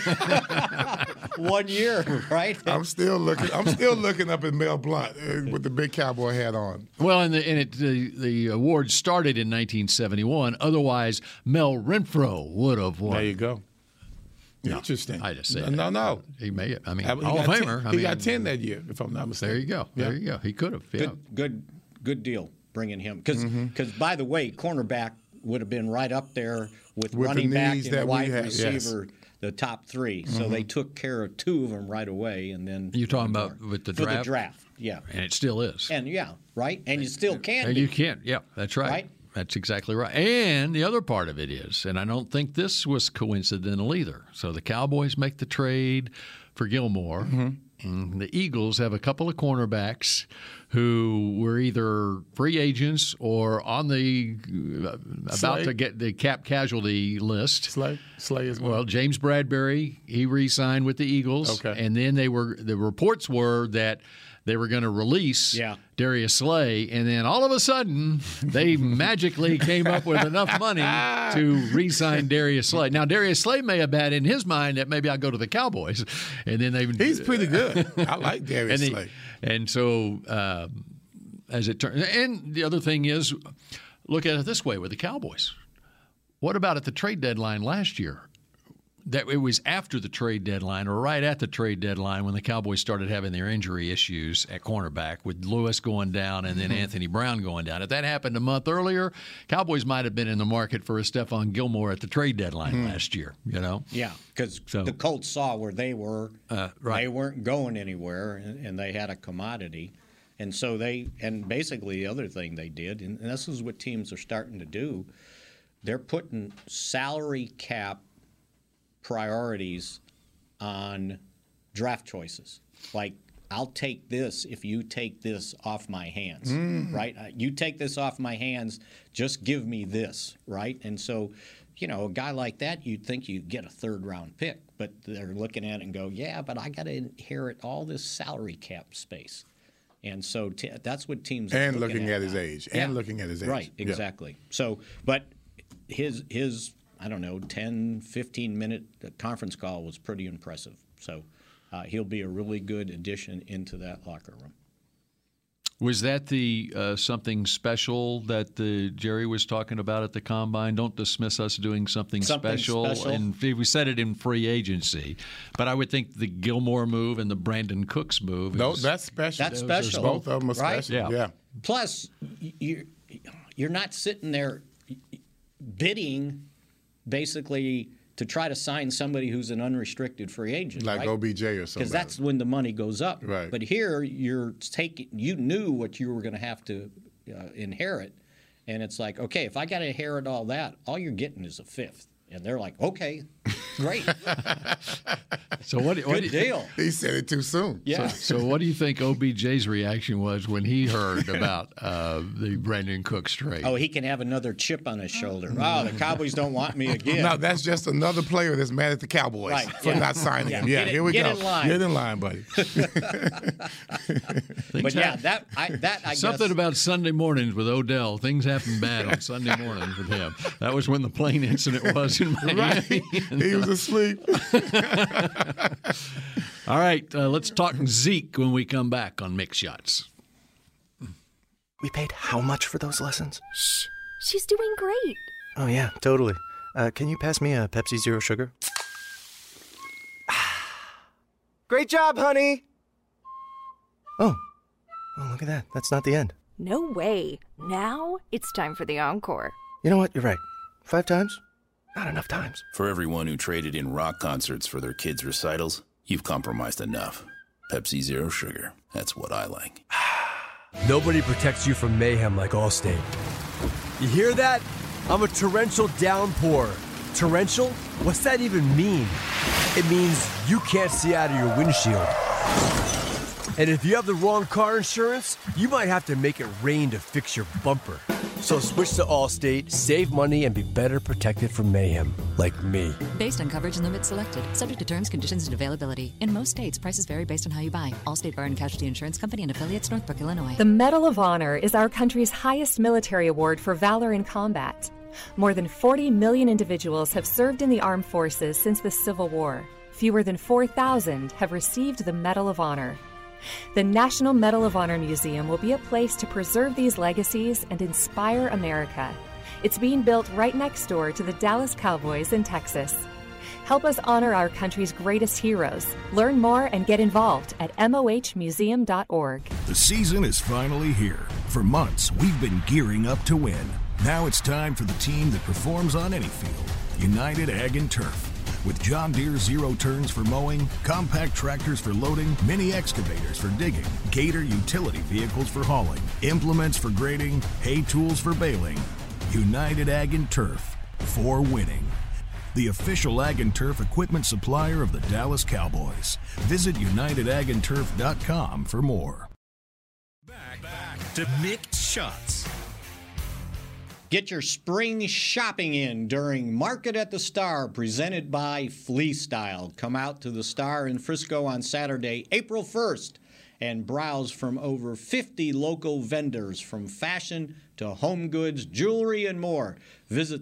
1 year, right? I'm still looking up at Mel Blount with the big cowboy hat on. Well, the award started in 1971. Otherwise, Mel Renfro would have won. There you go. No, interesting. I just said no. He may have. I mean, Hall of Famer. He got 10 that year, if I'm not mistaken. There you go. Yeah. There you go. He could have. Yeah. Good deal bringing him. Because, by the way, cornerback would have been right up there with running back and wide receiver, the top three. So they took care of two of them right away. And then you're talking about with the draft? For the draft, yeah. And it still is. And, right? And you still can. And you can. Yeah, that's right. That's exactly right. And the other part of it is, and I don't think this was coincidental either. So the Cowboys make the trade for Gilmore. And the Eagles have a couple of cornerbacks who were either free agents or on the about to get the cap casualty list. Slay as well. Well, James Bradbury, he re-signed with the Eagles. Okay. And then the reports were that they were going to release Darius Slay, and then all of a sudden they magically came up with enough money to re-sign Darius Slay. Now, Darius Slay may have had in his mind that maybe I'll go to the Cowboys, and then he's pretty good. I like Darius Slay. And so, as it turns, and the other thing is, look at it this way with the Cowboys. What about at the trade deadline last year? That it was after the trade deadline or right at the trade deadline when the Cowboys started having their injury issues at cornerback with Lewis going down and then Anthony Brown going down. If that happened a month earlier, Cowboys might have been in the market for a Stephon Gilmore at the trade deadline last year, Yeah, because the Colts saw where they were. Right. They weren't going anywhere, and they had a commodity. And so and basically the other thing they did, and this is what teams are starting to do, they're putting salary cap priorities on draft choices. Like, I'll take this if you take this off my hands, right? You take this off my hands, just give me this, right? And so, a guy like that, you'd think you'd get a third-round pick, but they're looking at it and go, yeah, but I got to inherit all this salary cap space. And so that's what teams are looking at his age. And looking at his age. Right, exactly. Yeah. So, but his I don't know, 10, 15-minute conference call was pretty impressive. So he'll be a really good addition into that locker room. Was that the something special that Jerry was talking about at the Combine? Don't dismiss us doing something special. And we said it in free agency. But I would think the Gilmore move and the Brandon Cooks move. No, that's special. That's special. Both of them are right? special. Yeah. Plus, you're not sitting there bidding basically to try to sign somebody who's an unrestricted free agent, like right? OBJ or something. Because that's when the money goes up. Right. But here you knew what you were going to have to inherit, and it's like, okay, if I got to inherit all that, all you're getting is a fifth. And they're like, okay. Great. So what? Good deal. He said it too soon. Yeah. So what do you think OBJ's reaction was when he heard about the Brandon Cooks trade? Oh, he can have another chip on his shoulder. Oh, the Cowboys don't want me again. No, that's just another player that's mad at the Cowboys for not signing him. Yeah, here we go. Get in line. Get in line, buddy. But yeah, that I something guess. about Sunday mornings with Odell. Things happen bad on Sunday mornings with him. That was when the plane incident was in Miami. Right. He was asleep. All right, let's talk Zeke when we come back on Mix Shots. We paid how much for those lessons? Shh. She's doing great. Oh, yeah, totally. Can you pass me a Pepsi Zero Sugar? Great job, honey! Oh, look at that. That's not the end. No way. Now it's time for the encore. You know what? You're right. 5 times? Not enough times. For everyone who traded in rock concerts for their kids' recitals, you've compromised enough. Pepsi Zero Sugar. That's what I like. Nobody protects you from mayhem like Allstate. You hear that? I'm a torrential downpour. Torrential? What's that even mean? It means you can't see out of your windshield. And if you have the wrong car insurance, you might have to make it rain to fix your bumper. So switch to Allstate, save money, and be better protected from mayhem, like me. Based on coverage and limits selected, subject to terms, conditions, and availability. In most states, prices vary based on how you buy. Allstate Fire and Casualty Insurance Company and affiliates, Northbrook, Illinois. The Medal of Honor is our country's highest military award for valor in combat. More than 40 million individuals have served in the armed forces since the Civil War. Fewer than 4,000 have received the Medal of Honor. The National Medal of Honor Museum will be a place to preserve these legacies and inspire America. It's being built right next door to the Dallas Cowboys in Texas. Help us honor our country's greatest heroes. Learn more and get involved at mohmuseum.org. The season is finally here. For months, we've been gearing up to win. Now it's time for the team that performs on any field, United Ag and Turf. With John Deere Zero Turns for mowing, compact tractors for loading, mini excavators for digging, Gator utility vehicles for hauling, implements for grading, hay tools for baling. United Ag and Turf, for winning. The official Ag and Turf equipment supplier of the Dallas Cowboys. Visit UnitedAgAndTurf.com for more. Back to Mixed Shots. Get your spring shopping in during Market at the Star, presented by Fleestyle. Come out to the Star in Frisco on Saturday, April 1st, and browse from over 50 local vendors, from fashion to home goods, jewelry, and more. Visit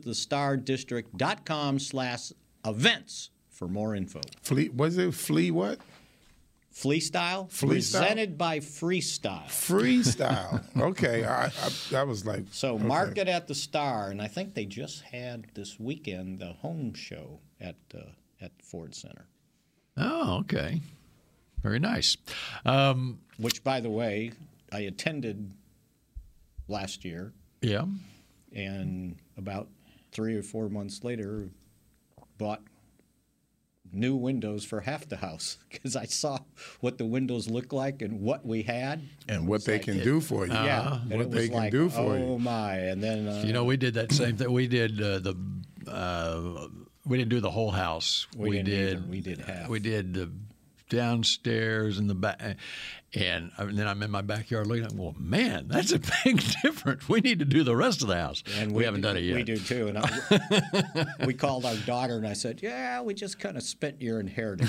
thestardistrict.com/events for more info. Was it Flea what? Fleestyle, presented by Freestyle. Freestyle. Okay, I was like. So okay. Market at the Star, and I think they just had this weekend the home show at Ford Center. Oh, okay. Very nice. Which, by the way, I attended last year. Yeah. And about 3 or 4 months later, bought new windows for half the house because I saw what the windows look like and what we had. And what they can do for you. Yeah. What they can do for you. Oh, my. And then... we did that same thing. We did we didn't do the whole house. We did half. We did the downstairs and the back. And then I'm in my backyard looking at it, well, man, that's a big difference. We need to do the rest of the house. And we haven't done it yet. We do, too. And we called our daughter, and I said, yeah, we just kind of spent your inheritance.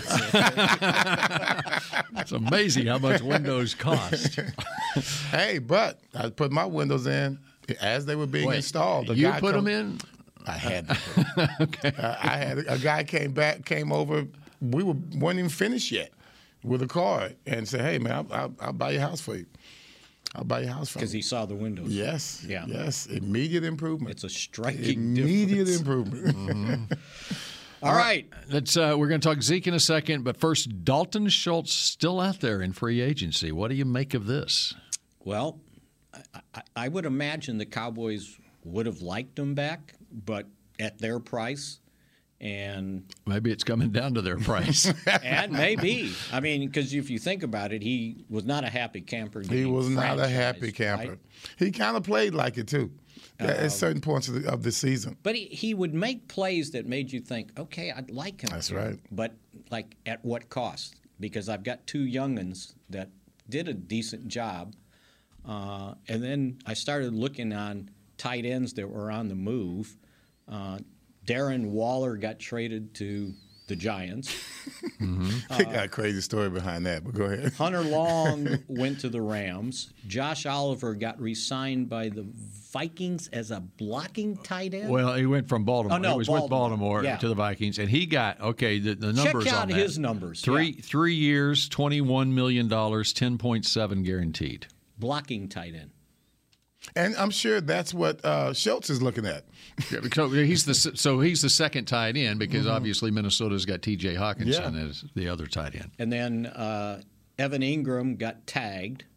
It's amazing how much windows cost. Hey, but I put my windows in as they were being installed. You put them in? I had to. Okay. I had a guy came over. We weren't even finished yet with a card and said, "Hey, man, I'll buy your house for you. I'll buy your house for you." Because he saw the windows. Yes. Yeah. Yes. Immediate improvement. It's a striking immediate difference. improvement. Mm-hmm. All right. Let's. We're going to talk Zeke in a second, but first, Dalton Schultz still out there in free agency. What do you make of this? Well, I would imagine the Cowboys would have liked him back, but at their price. And maybe it's coming down to their price. And maybe. I mean, because if you think about it, he was not a happy camper. He was not a happy camper. Right? He kind of played like it, too. At certain points of the season. But he would make plays that made you think, okay, I'd like him. That's right. But like at what cost? Because I've got two young'uns that did a decent job. And then I started looking on tight ends that were on the move. Darren Waller got traded to the Giants. They got a crazy story behind that, but go ahead. Hunter Long went to the Rams. Josh Oliver got re-signed by the Vikings as a blocking tight end. Well, he went from Baltimore. Oh, no, he was with Baltimore yeah. to the Vikings, and he got the numbers. Check out on that. his numbers. 3 years, $21 million, 10.7 guaranteed. Blocking tight end. And I'm sure that's what Schultz is looking at. So he's the second tight end because obviously Minnesota's got T.J. Hawkinson as the other tight end. And then Evan Ingram got tagged.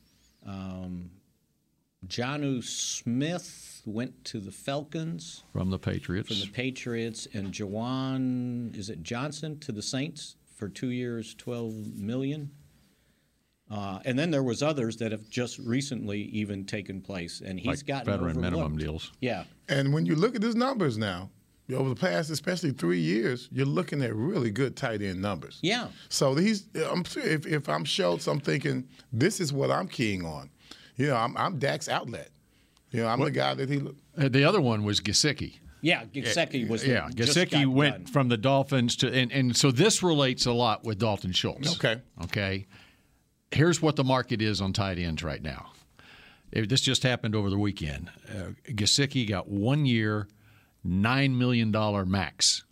Jonnu Smith went to the Falcons from the Patriots. And Jawan, is it Johnson, to the Saints for 2 years, $12 million. And then there was others that have just recently even taken place, and he's gotten veteran overlooked. minimum deals. Yeah. And when you look at his numbers now, over the past, especially 3 years, you're looking at really good tight end numbers. Yeah. So I'm sure if I'm Schultz, I'm thinking this is what I'm keying on. You know, I'm Dak's outlet. You know, I'm the guy that he. The other one was Gesicki. Yeah, Gesicki was. Yeah, Gesicki went from the Dolphins to, and so this relates a lot with Dalton Schultz. Okay. Here's what the market is on tight ends right now. This just happened over the weekend. Gesicki got 1 year, $9 million max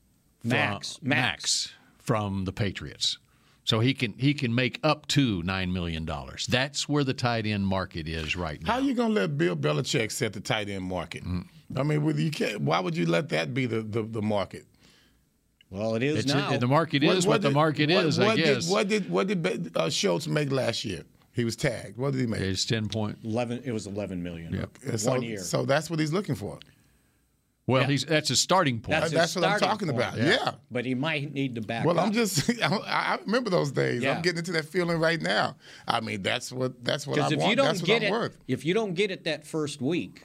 from the Patriots. So he can make up to $9 million. That's where the tight end market is right now. How are you going to let Bill Belichick set the tight end market? I mean, you can't. Why would you let that be the market? Well, it is now. The market is what the market is, I guess. What did Schultz make last year? He was tagged. What did he make? It's 11. It was $11 million. Yep. 1 year. So that's what he's looking for. Well, that's a starting point. That's what I'm talking about. Yeah. But he might need to back up. Well, I remember those days. Yeah. I'm getting into that feeling right now. I mean, that's what I want. That's what I'm worth. If you don't get it that first week,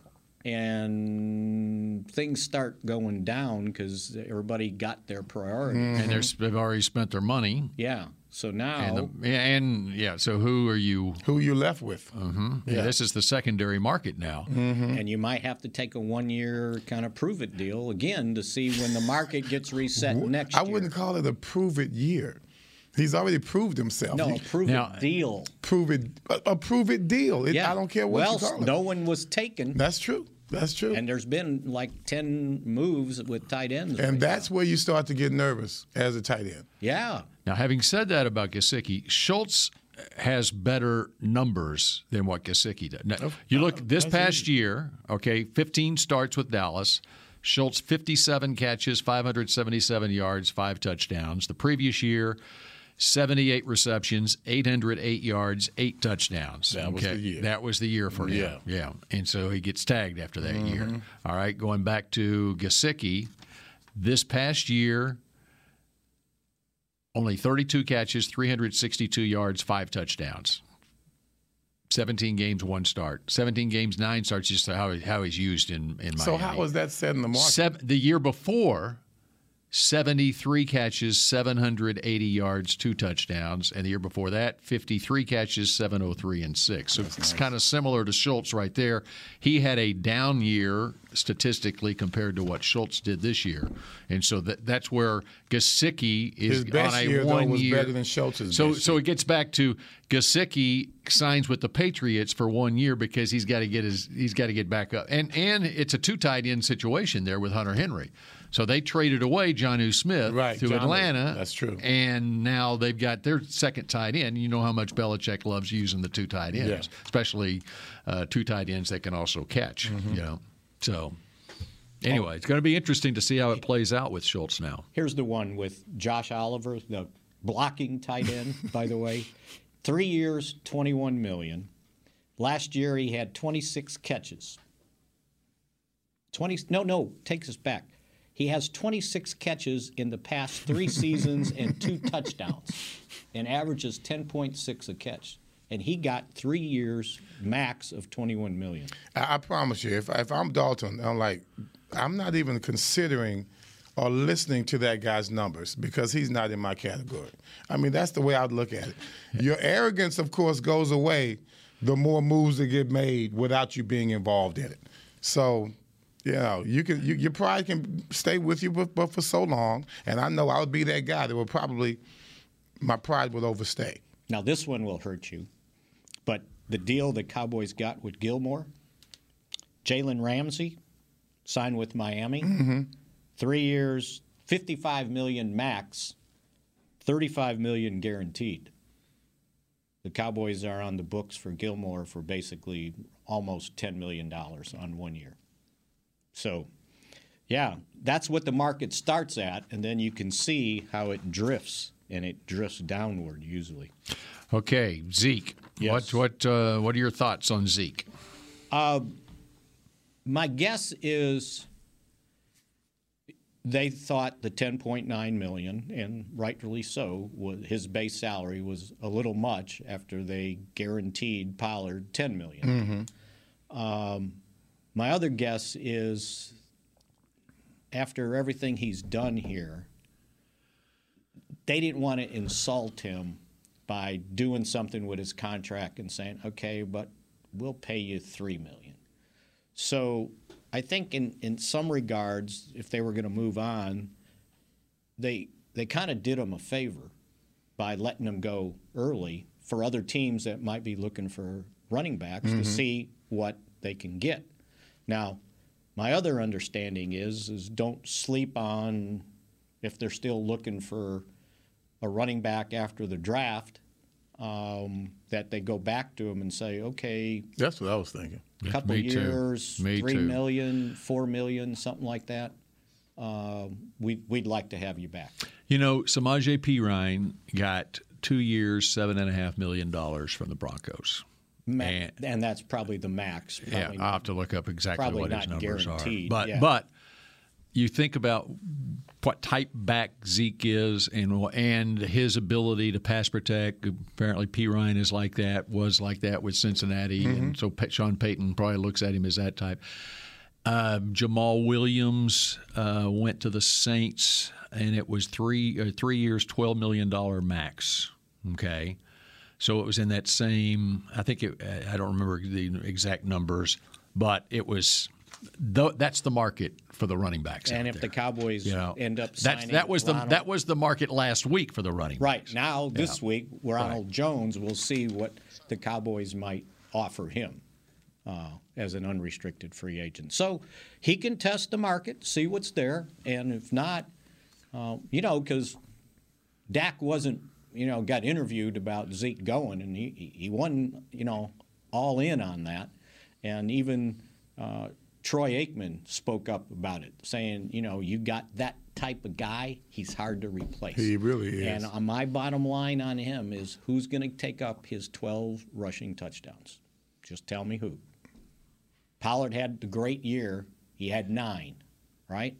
and things start going down because everybody got their priorities. And they've already spent their money. Yeah. So now. So who are you? Who are you left with? Yeah, this is the secondary market now. And you might have to take a 1 year kind of prove it deal again to see when the market gets reset next year. I wouldn't call it a prove it year. He's already proved himself. No, a prove it deal. A prove it deal. I don't care what you call it. No one was taken. That's true. That's true. And there's been like 10 moves with tight ends. And that's where you start to get nervous as a tight end. Yeah. Now, having said that about Gesicki, Schultz has better numbers than what Gesicki did. Now, you look this past year, 15 starts with Dallas. Schultz, 57 catches, 577 yards, 5 touchdowns. The previous year, 78 receptions, 808 yards, 8 touchdowns. That was the year. That was the year for him. Yeah. And so he gets tagged after that year. All right, going back to Gesicki, this past year, only 32 catches, 362 yards, 5 touchdowns. 17 games, 1 start. 17 games, 9 starts, just how he's used in Miami. So how was that set in the market? The year before, 73 catches, 780 yards, 2 touchdowns. And the year before that, 53 catches, 703 and 6. So it's kind of similar to Schultz right there. He had a down year statistically compared to what Schultz did this year. And so that's where Gesicki is his best on a year, 1 was year. better than Schultz's So best it gets back to Gesicki signs with the Patriots for 1 year because he's got to get back up. And it's a 2 tight end situation there with Hunter Henry. So they traded away Jonnu Smith to Atlanta. That's true. And now they've got their second tight end. You know how much Belichick loves using the 2 tight ends, especially 2 tight ends that can also catch. You know, so anyway, it's going to be interesting to see how it plays out with Schultz now. Here's the one with Josh Oliver, the blocking tight end, by the way. 3 years, $21 million. Last year he had 26 catches. Takes us back. He has 26 catches in the past 3 seasons and 2 touchdowns and averages 10.6 a catch. and he got 3 years max of $21 million. I promise you, if I'm Dalton, I'm not even considering or listening to that guy's numbers because he's not in my category. I mean, that's the way I'd look at it. Your arrogance, of course, goes away the more moves that get made without you being involved in it. So, your pride can stay with you, but for so long. And I know I would be that guy that would probably, my pride would overstay. Now, this one will hurt you, but the deal the Cowboys got with Gilmore, Jalen Ramsey signed with Miami. Mm-hmm. 3 years, $55 million max, $35 million guaranteed. The Cowboys are on the books for Gilmore for basically almost $10 million on 1 year. So, yeah, that's what the market starts at, and then you can see how it drifts, and it drifts downward usually. Okay, Zeke. Yes. What are your thoughts on Zeke? My guess is they thought the $10.9 million, and rightfully so, his base salary was a little much after they guaranteed Pollard $10 million. Mm-hmm. My other guess is after everything he's done here, they didn't want to insult him by doing something with his contract and saying, okay, but we'll pay you $3 million. So I think in some regards, if they were going to move on, they kind of did him a favor by letting him go early for other teams that might be looking for running backs to see what they can get. Now, my other understanding is don't sleep on if they're still looking for a running back after the draft, that they go back to him and say, okay. That's what I was thinking. A couple years, $3 million, $4 million, something like that. We'd like to have you back. Samaje Perine got 2 years, $7.5 million from the Broncos. And that's probably the max. I'll have to look up exactly what his numbers are. But you think about what type back Zeke is and his ability to pass protect. Apparently Perine was like that with Cincinnati, and so Sean Payton probably looks at him as that type. Jamal Williams went to the Saints, and it was 3 years, $12 million max. Okay. So it was in that same, I don't remember the exact numbers, but it was, that's the market for the running backs. And if the Cowboys end up signing that was the market last week for the running backs. Right. Now, this week, Ronald Jones, we'll see what the Cowboys might offer him as an unrestricted free agent. So he can test the market, see what's there, and if not, because Dak wasn't, got interviewed about Zeke going, and he wasn't, all in on that. And even Troy Aikman spoke up about it, saying, you got that type of guy, he's hard to replace. He really is. And my bottom line on him is who's going to take up his 12 rushing touchdowns? Just tell me who. Pollard had the great year. He had 9, right?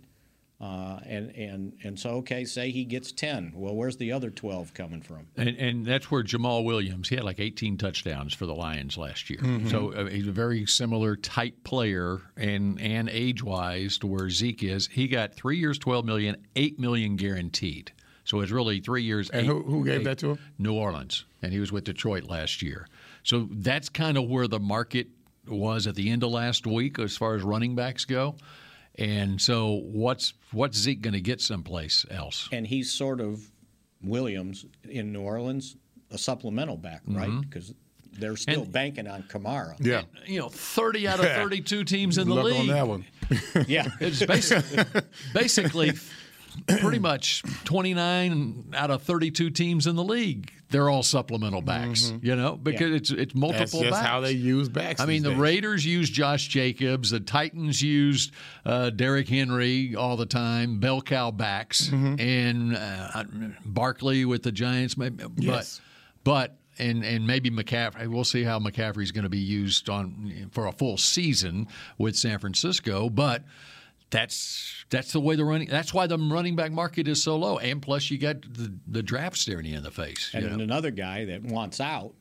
And so, okay, say he gets 10. Well, where's the other 12 coming from? And that's where Jamal Williams, he had like 18 touchdowns for the Lions last year. Mm-hmm. So he's a very similar type player and age-wise to where Zeke is. He got 3 years, $12 million, $8 million guaranteed. So it's really 3 years. And who gave that to him? New Orleans. And he was with Detroit last year. So that's kind of where the market was at the end of last week as far as running backs go. And so what's Zeke going to get someplace else? And he's sort of Williams in New Orleans, a supplemental back, right? Because they're still banking on Kamara. Yeah. And, 30 out of 32 teams in the league. On that one. Yeah. It's basically pretty much 29 out of 32 teams in the league. They're all supplemental backs, because it's multiple backs. That's just how they use backs. I mean, the Raiders used Josh Jacobs. The Titans used Derrick Henry all the time, bell cow backs, and Barkley with the Giants. Yes. But maybe McCaffrey. We'll see how McCaffrey's going to be used for a full season with San Francisco, but that's the way that's why the running back market is so low. And plus you got the draft staring you in the face. And then another guy that wants out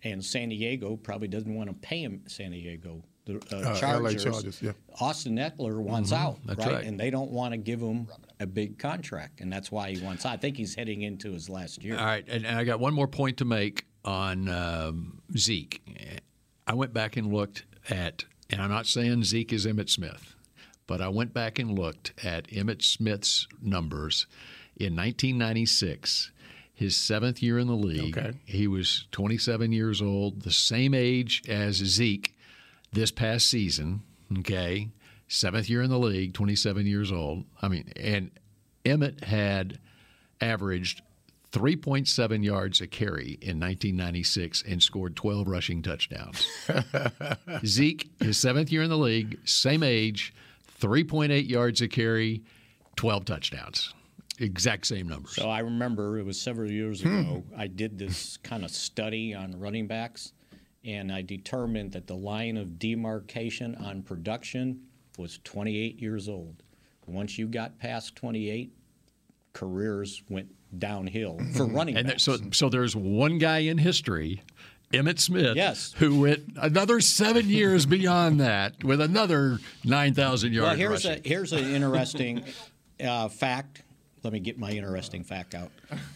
And San Diego probably doesn't want to pay him. San Diego, the LA Chargers, yeah. Austin Eckler wants out, That's right? right. And they don't want to give him a big contract, and that's why he wants out. I think he's heading into his last year. All right, and I got one more point to make on Zeke. I went back and looked at, and I'm not saying Zeke is Emmitt Smith, but I went back and looked at Emmitt Smith's numbers in 1996. His 7th year in the league. Okay. He was 27 years old, the same age as Zeke this past season. Okay. 7th year in the league, 27 years old. And Emmitt had averaged 3.7 yards a carry in 1996 and scored 12 rushing touchdowns. Zeke, his 7th year in the league, same age, 3.8 yards a carry, 12 touchdowns. Exact same numbers. So I remember it was several years ago, I did this kind of study on running backs, and I determined that the line of demarcation on production was 28 years old. Once you got past 28, careers went downhill for running backs. So there's one guy in history, Emmitt Smith, yes, who went another 7 years beyond that with another 9,000 yards rushing. Here's an interesting fact. Let me get my interesting fact out.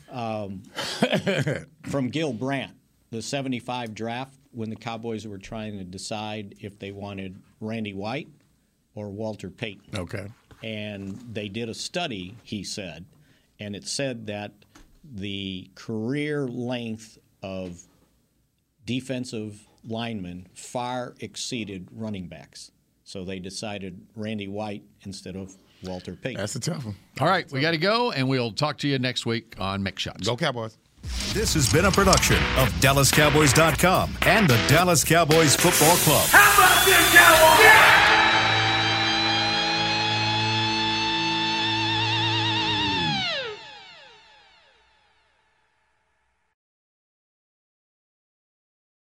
From Gil Brandt, the 75 draft, when the Cowboys were trying to decide if they wanted Randy White or Walter Payton. Okay. And they did a study, he said, and it said that the career length of defensive linemen far exceeded running backs. So they decided Randy White instead of Walter Payton. That's a tough one. All right, we got to go, and we'll talk to you next week on Mix Shots. Go Cowboys. This has been a production of DallasCowboys.com and the Dallas Cowboys Football Club. How about this,